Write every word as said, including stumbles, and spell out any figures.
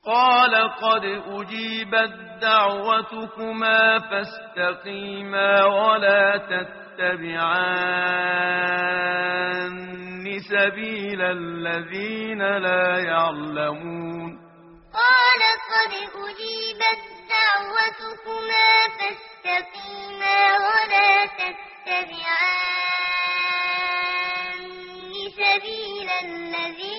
قال قد أجيبت دعوتكما فاستقيما ولا تتبعان سبيل الذين لا يعلمون قال قد أجيبت دعوتكما فاستقيما ولا تتبعان سبيل الذين